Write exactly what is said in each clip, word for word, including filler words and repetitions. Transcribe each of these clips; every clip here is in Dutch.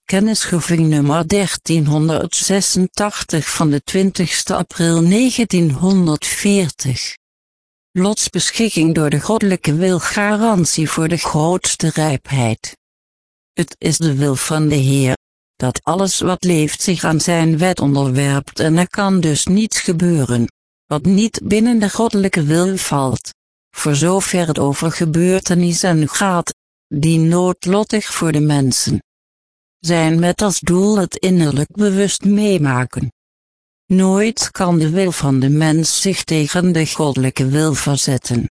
Kennisgeving nummer dertienhonderdzesentachtig van de twintigste april negentienhonderdveertig. Lots beschikking door de goddelijke wil garantie voor de grootste rijpheid. Het is de wil van de Heer, dat alles wat leeft zich aan zijn wet onderwerpt en er kan dus niets gebeuren, wat niet binnen de goddelijke wil valt, voor zover het over gebeurtenissen gaat, die noodlottig voor de mensen zijn met als doel het innerlijk bewust meemaken. Nooit kan de wil van de mens zich tegen de goddelijke wil verzetten.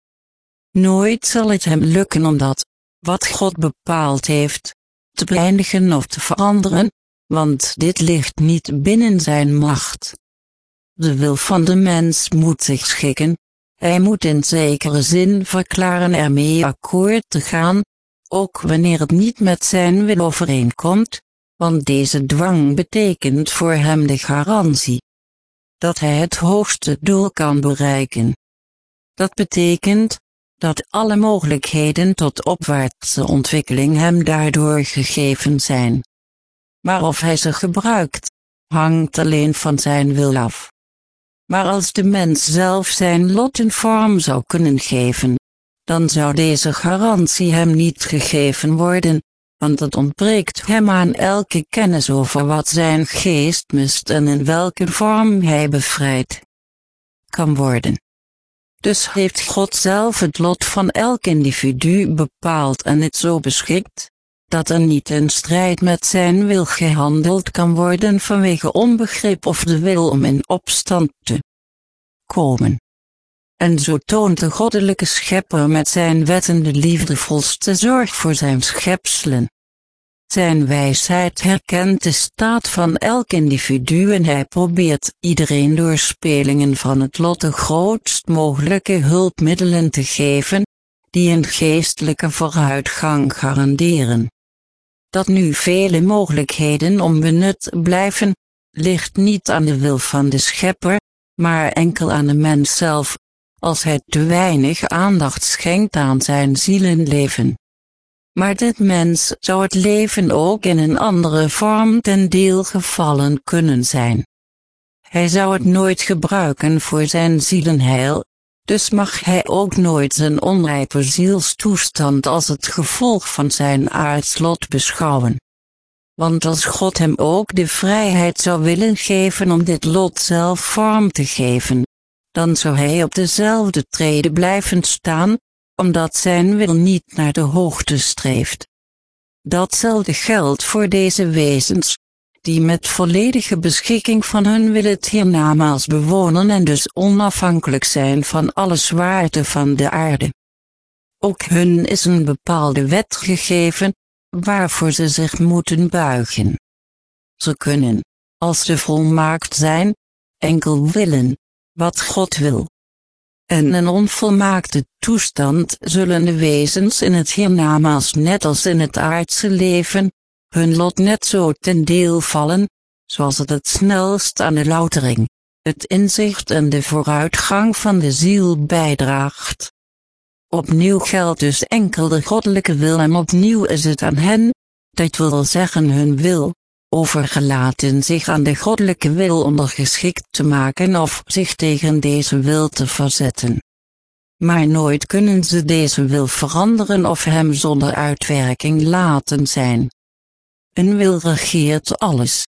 Nooit zal het hem lukken om dat, wat God bepaald heeft, te beëindigen of te veranderen, want dit ligt niet binnen zijn macht. De wil van de mens moet zich schikken, hij moet in zekere zin verklaren ermee akkoord te gaan, ook wanneer het niet met zijn wil overeenkomt, want deze dwang betekent voor hem de garantie dat hij het hoogste doel kan bereiken. Dat betekent dat alle mogelijkheden tot opwaartse ontwikkeling hem daardoor gegeven zijn. Maar of hij ze gebruikt, hangt alleen van zijn wil af. Maar als de mens zelf zijn lot een vorm zou kunnen geven, dan zou deze garantie hem niet gegeven worden, want het ontbreekt hem aan elke kennis over wat zijn geest mist en in welke vorm hij bevrijd kan worden. Dus heeft God zelf het lot van elk individu bepaald en het zo beschikt, dat er niet in strijd met zijn wil gehandeld kan worden vanwege onbegrip of de wil om in opstand te komen. En zo toont de goddelijke schepper met zijn wetten de liefdevolste zorg voor zijn schepselen. Zijn wijsheid herkent de staat van elk individu en hij probeert iedereen door spelingen van het lot de grootst mogelijke hulpmiddelen te geven, die een geestelijke vooruitgang garanderen. Dat nu vele mogelijkheden onbenut blijven, ligt niet aan de wil van de schepper, maar enkel aan de mens zelf, als hij te weinig aandacht schenkt aan zijn zielenleven. Maar dit mens zou het leven ook in een andere vorm ten deel gevallen kunnen zijn. Hij zou het nooit gebruiken voor zijn zielenheil, dus mag hij ook nooit zijn onrijpe zielstoestand als het gevolg van zijn aardslot beschouwen. Want als God hem ook de vrijheid zou willen geven om dit lot zelf vorm te geven, dan zou hij op dezelfde trede blijven staan, omdat zijn wil niet naar de hoogte streeft. Datzelfde geldt voor deze wezens, die met volledige beschikking van hun wil het hiernamaals bewonen en dus onafhankelijk zijn van alle zwaarte van de aarde. Ook hun is een bepaalde wet gegeven, waarvoor ze zich moeten buigen. Ze kunnen, als ze volmaakt zijn, enkel willen wat God wil. In een onvolmaakte toestand zullen de wezens in het hiernamaals net als in het aardse leven, hun lot net zo ten deel vallen, zoals het het snelst aan de loutering, het inzicht en de vooruitgang van de ziel bijdraagt. Opnieuw geldt dus enkel de goddelijke wil en opnieuw is het aan hen, dat wil zeggen hun wil, overgelaten zich aan de goddelijke wil ondergeschikt te maken of zich tegen deze wil te verzetten. Maar nooit kunnen ze deze wil veranderen of hem zonder uitwerking laten zijn. Een wil regeert alles.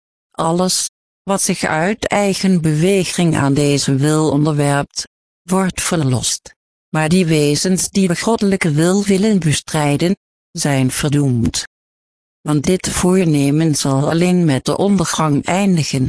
Alles, wat zich uit eigen beweging aan deze wil onderwerpt, wordt verlost. Maar die wezens die de goddelijke wil willen bestrijden, zijn verdoemd. Want dit voornemen zal alleen met de ondergang eindigen.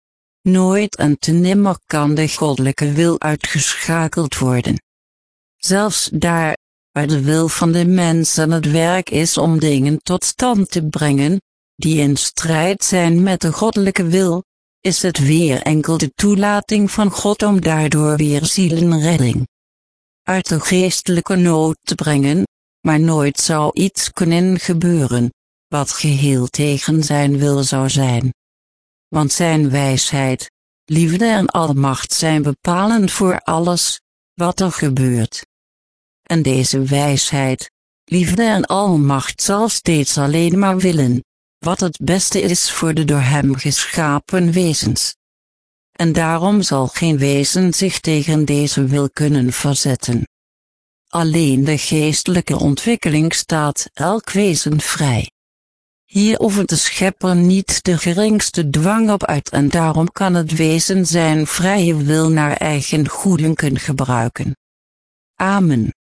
Nooit en te nimmer kan de goddelijke wil uitgeschakeld worden. Zelfs daar, waar de wil van de mens aan het werk is om dingen tot stand te brengen, die in strijd zijn met de goddelijke wil, is het weer enkel de toelating van God om daardoor weer zielenredding uit de geestelijke nood te brengen, maar nooit zou iets kunnen gebeuren wat geheel tegen zijn wil zou zijn. Want zijn wijsheid, liefde en almacht zijn bepalend voor alles, wat er gebeurt. En deze wijsheid, liefde en almacht zal steeds alleen maar willen, wat het beste is voor de door hem geschapen wezens. En daarom zal geen wezen zich tegen deze wil kunnen verzetten. Alleen de geestelijke ontwikkeling staat elk wezen vrij. Hier oefent de schepper niet de geringste dwang op uit en daarom kan het wezen zijn vrije wil naar eigen goedunken gebruiken. Amen.